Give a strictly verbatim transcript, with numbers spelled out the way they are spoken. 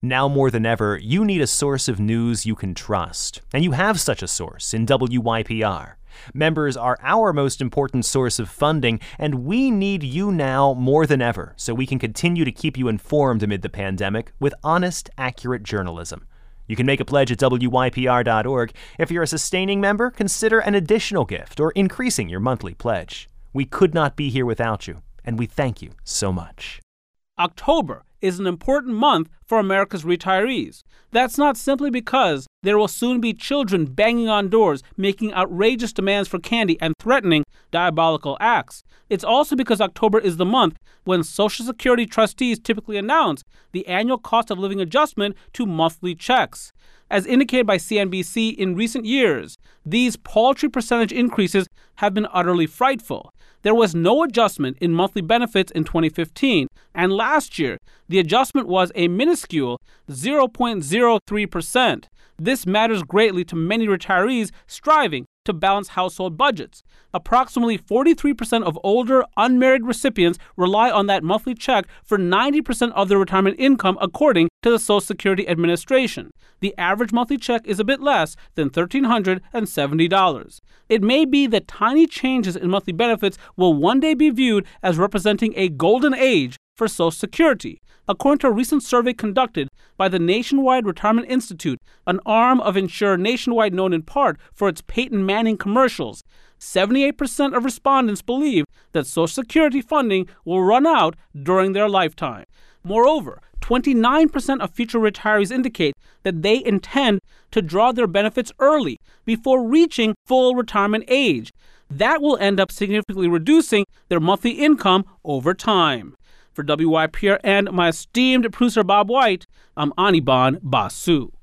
Now more than ever, you need a source of news you can trust. And you have such a source in W Y P R. Members are our most important source of funding, and we need you now more than ever so we can continue to keep you informed amid the pandemic with honest, accurate journalism. You can make a pledge at W Y P R dot org. If you're a sustaining member, consider an additional gift or increasing your monthly pledge. We could not be here without you, and we thank you so much. October is an important month for America's retirees. That's not simply because there will soon be children banging on doors, making outrageous demands for candy and threatening diabolical acts. It's also because October is the month when Social Security trustees typically announce the annual cost of living adjustment to monthly checks. As indicated by C N B C in recent years, these paltry percentage increases have been utterly frightful. There was no adjustment in monthly benefits in twenty fifteen, and last year, the adjustment was a minuscule zero point zero three percent. This matters greatly to many retirees striving to balance household budgets. Approximately forty-three percent of older, unmarried recipients rely on that monthly check for ninety percent of their retirement income, according to the Social Security Administration. The average monthly check is a bit less than one thousand three hundred seventy dollars. It may be that tiny changes in monthly benefits will one day be viewed as representing a golden age for Social Security. According to a recent survey conducted by the Nationwide Retirement Institute, an arm of Insure Nationwide known in part for its Peyton Manning commercials, seventy-eight percent of respondents believe that Social Security funding will run out during their lifetime. Moreover, twenty-nine percent of future retirees indicate that they intend to draw their benefits early before reaching full retirement age. That will end up significantly reducing their monthly income over time. For W Y P R and my esteemed producer Bob White, I'm Anirban Basu.